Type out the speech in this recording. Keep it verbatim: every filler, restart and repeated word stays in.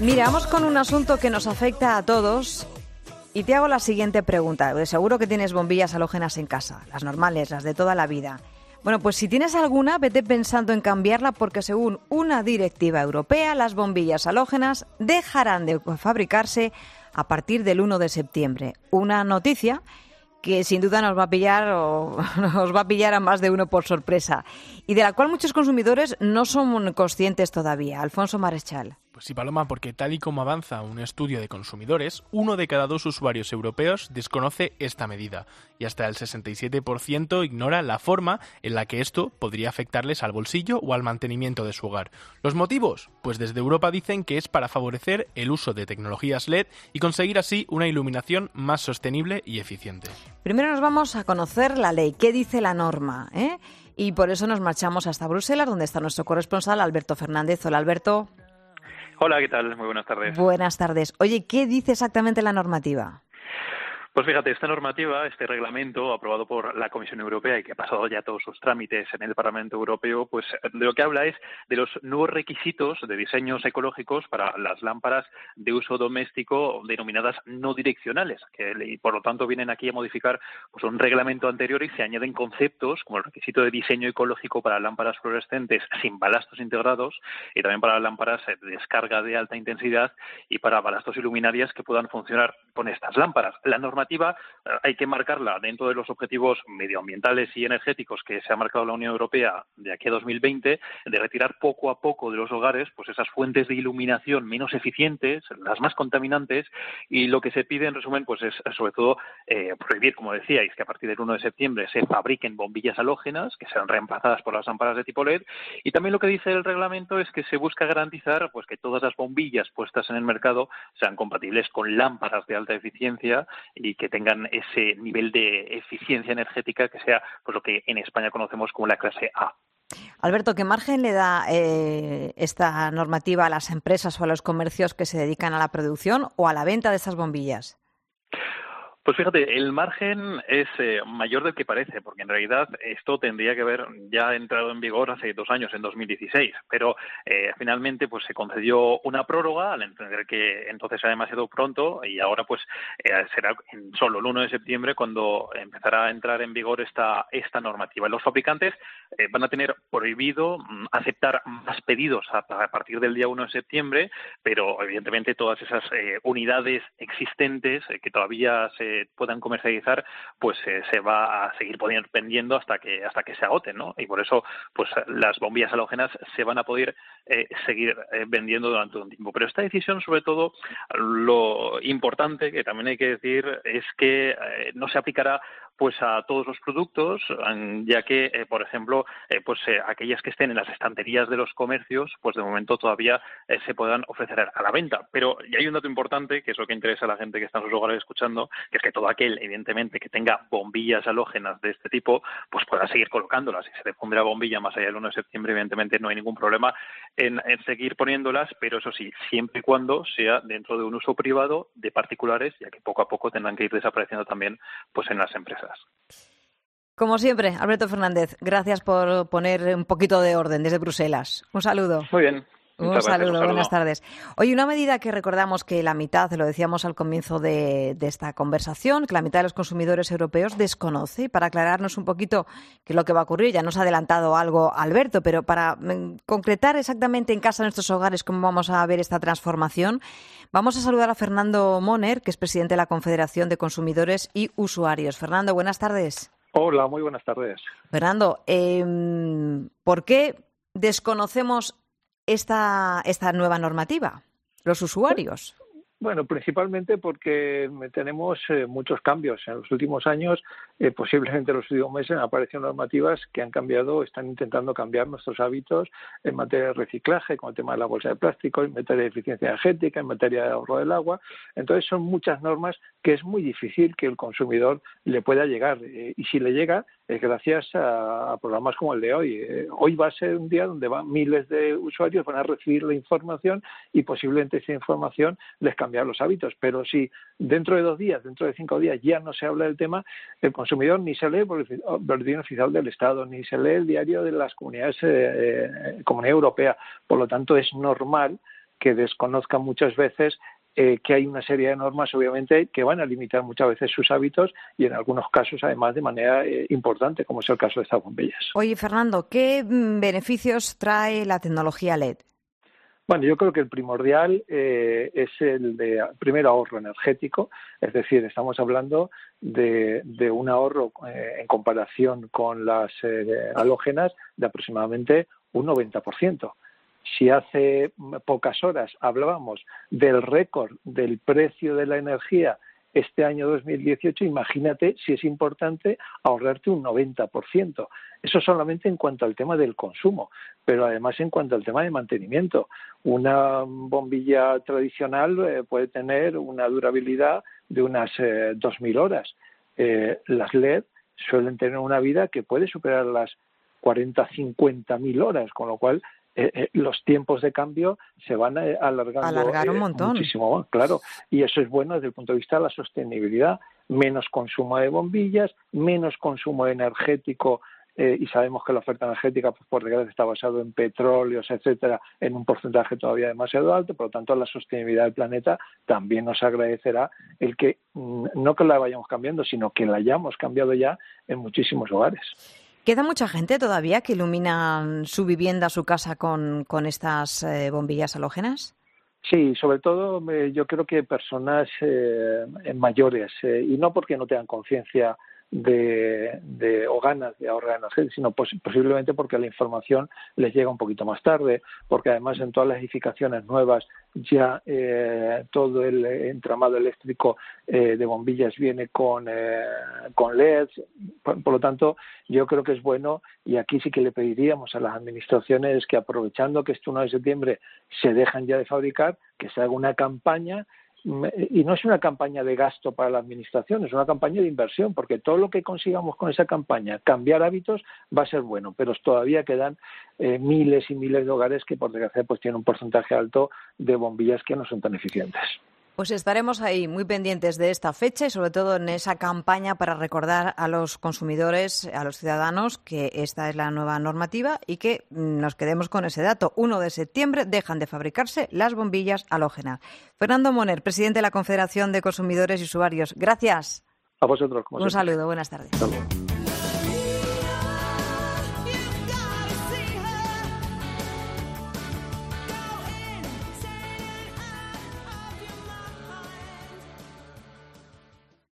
Mira, vamos con un asunto que nos afecta a todos y te hago la siguiente pregunta. De seguro que tienes bombillas halógenas en casa, las normales, las de toda la vida. Bueno, pues si tienes alguna, vete pensando en cambiarla porque según una directiva europea, las bombillas halógenas dejarán de fabricarse a partir del uno de septiembre. Una noticia que sin duda nos va a pillar o nos va a pillar a más de uno por sorpresa y de la cual muchos consumidores no son conscientes todavía. Alfonso Marechal. Pues sí, Paloma, porque tal y como avanza un estudio de consumidores, uno de cada dos usuarios europeos desconoce esta medida y hasta el sesenta y siete por ciento ignora la forma en la que esto podría afectarles al bolsillo o al mantenimiento de su hogar. ¿Los motivos? Pues desde Europa dicen que es para favorecer el uso de tecnologías L E D y conseguir así una iluminación más sostenible y eficiente. Primero nos vamos a conocer la ley, qué dice la norma, ¿eh? Y por eso nos marchamos hasta Bruselas, donde está nuestro corresponsal Alberto Fernández. Hola, Alberto. Hola, ¿qué tal? Muy buenas tardes. Buenas tardes. Oye, ¿qué dice exactamente la normativa? Pues fíjate, esta normativa, este reglamento aprobado por la Comisión Europea y que ha pasado ya todos sus trámites en el Parlamento Europeo, pues de lo que habla es de los nuevos requisitos de diseños ecológicos para las lámparas de uso doméstico denominadas no direccionales, que y por lo tanto vienen aquí a modificar pues un reglamento anterior y se añaden conceptos como el requisito de diseño ecológico para lámparas fluorescentes sin balastos integrados y también para lámparas de descarga de alta intensidad y para balastos y luminarias que puedan funcionar con estas lámparas. La norma hay que marcarla dentro de los objetivos medioambientales y energéticos que se ha marcado la Unión Europea de aquí a dos mil veinte, de retirar poco a poco de los hogares pues esas fuentes de iluminación menos eficientes, las más contaminantes, y lo que se pide en resumen pues es sobre todo eh, prohibir, como decíais, que a partir del uno de septiembre se fabriquen bombillas halógenas que sean reemplazadas por las lámparas de tipo L E D, y también lo que dice el reglamento es que se busca garantizar pues que todas las bombillas puestas en el mercado sean compatibles con lámparas de alta eficiencia y que tengan ese nivel de eficiencia energética que sea pues lo que en España conocemos como la clase A. Alberto, ¿qué margen le da eh, esta normativa a las empresas o a los comercios que se dedican a la producción o a la venta de estas bombillas? Pues fíjate, el margen es eh, mayor del que parece, porque en realidad esto tendría que haber ya entrado en vigor hace dos años, en dos mil dieciséis, pero eh, finalmente pues se concedió una prórroga al entender que entonces era demasiado pronto y ahora pues eh, será en solo el uno de septiembre cuando empezará a entrar en vigor esta esta normativa. Los fabricantes eh, van a tener prohibido mm, aceptar más pedidos a, a partir del día uno de septiembre, pero evidentemente todas esas eh, unidades existentes eh, que todavía se puedan comercializar, pues eh, se va a seguir poniendo, vendiendo hasta que hasta que se agoten, ¿no? Y por eso, pues las bombillas halógenas se van a poder eh, seguir eh, vendiendo durante un tiempo. Pero esta decisión, sobre todo, lo importante que también hay que decir es que eh, no se aplicará pues a todos los productos, ya que, eh, por ejemplo, eh, pues eh, aquellas que estén en las estanterías de los comercios, pues de momento todavía eh, se puedan ofrecer a la venta. Pero y hay un dato importante, que es lo que interesa a la gente que está en sus hogares escuchando, que es que todo aquel, evidentemente, que tenga bombillas halógenas de este tipo, pues pueda seguir colocándolas. Si se le pondrá bombilla más allá del uno de septiembre, evidentemente no hay ningún problema en, en seguir poniéndolas, pero eso sí, siempre y cuando sea dentro de un uso privado de particulares, ya que poco a poco tendrán que ir desapareciendo también pues en las empresas. Como siempre, Alberto Fernández, gracias por poner un poquito de orden desde Bruselas. Un saludo. Muy bien. Un gracias, saludo, un saludo, buenas tardes. Oye, una medida que recordamos que la mitad, lo decíamos al comienzo de, de esta conversación, que la mitad de los consumidores europeos desconoce, y para aclararnos un poquito qué es lo que va a ocurrir, ya nos ha adelantado algo Alberto, pero para mm, concretar exactamente en casa, en nuestros hogares, cómo vamos a ver esta transformación, vamos a saludar a Fernando Moner, que es presidente de la Confederación de Consumidores y Usuarios. Fernando, buenas tardes. Hola, muy buenas tardes. Fernando, eh, ¿por qué desconocemos esta, esta nueva normativa, los usuarios? Bueno, principalmente porque tenemos eh, muchos cambios. En los últimos años, eh, posiblemente en los últimos meses, han aparecido normativas que han cambiado, están intentando cambiar nuestros hábitos en materia de reciclaje, con el tema de la bolsa de plástico, en materia de eficiencia energética, en materia de ahorro del agua. Entonces, son muchas normas que es muy difícil que el consumidor le pueda llegar. Eh, y si le llega, es gracias a, a programas como el de hoy. Eh, hoy va a ser un día donde van miles de usuarios, van a recibir la información y posiblemente esa información les cambie los hábitos, pero si dentro de dos días, dentro de cinco días ya no se habla del tema, el consumidor ni se lee el boletín oficial del Estado, ni se lee el diario de las comunidades, eh, Comunidad Europea. Por lo tanto, es normal que desconozcan muchas veces eh, que hay una serie de normas, obviamente, que van a limitar muchas veces sus hábitos y en algunos casos, además, de manera eh, importante, como es el caso de estas bombillas. Oye, Fernando, ¿qué beneficios trae la tecnología L E D? Bueno, yo creo que el primordial eh, es el de, primero, ahorro energético, es decir, estamos hablando de, de un ahorro eh, en comparación con las eh, halógenas de aproximadamente un noventa por ciento. Si hace pocas horas hablábamos del récord del precio de la energía este año dos mil dieciocho, imagínate si es importante ahorrarte un noventa por ciento. Eso solamente en cuanto al tema del consumo, pero además en cuanto al tema de mantenimiento. Una bombilla tradicional eh, puede tener una durabilidad de unas eh, dos mil horas. Eh, las L E D suelen tener una vida que puede superar las cuarenta a cincuenta mil horas, con lo cual Eh, eh, los tiempos de cambio se van eh, alargando Alargar un eh, montón. muchísimo, claro, y eso es bueno desde el punto de vista de la sostenibilidad, menos consumo de bombillas, menos consumo energético, eh, y sabemos que la oferta energética, pues, por desgracia, está basado en petróleos, etcétera, en un porcentaje todavía demasiado alto, por lo tanto la sostenibilidad del planeta también nos agradecerá el que no que la vayamos cambiando, sino que la hayamos cambiado ya en muchísimos hogares. ¿Queda mucha gente todavía que ilumina su vivienda, su casa con, con estas eh, bombillas halógenas? Sí, sobre todo eh, yo creo que personas eh, mayores, eh, y no porque no tengan conciencia de, de o ganas de ahorrar energía, sino pos posiblemente porque la información les llega un poquito más tarde, porque además en todas las edificaciones nuevas ya eh, todo el entramado eléctrico eh, de bombillas viene con, eh, con L E Ds, por, por lo tanto yo creo que es bueno, y aquí sí que le pediríamos a las administraciones que, aprovechando que este uno de septiembre se dejan ya de fabricar, que se haga una campaña. Y no es una campaña de gasto para la administración, es una campaña de inversión, porque todo lo que consigamos con esa campaña, cambiar hábitos, va a ser bueno, pero todavía quedan eh, miles y miles de hogares que, por desgracia, pues tienen un porcentaje alto de bombillas que no son tan eficientes. Pues estaremos ahí muy pendientes de esta fecha y sobre todo en esa campaña para recordar a los consumidores, a los ciudadanos, que esta es la nueva normativa y que nos quedemos con ese dato. uno de septiembre dejan de fabricarse las bombillas halógenas. Fernando Moner, presidente de la Confederación de Consumidores y Usuarios. Gracias. A vosotros. Como Un siempre. saludo, buenas tardes. Hasta luego.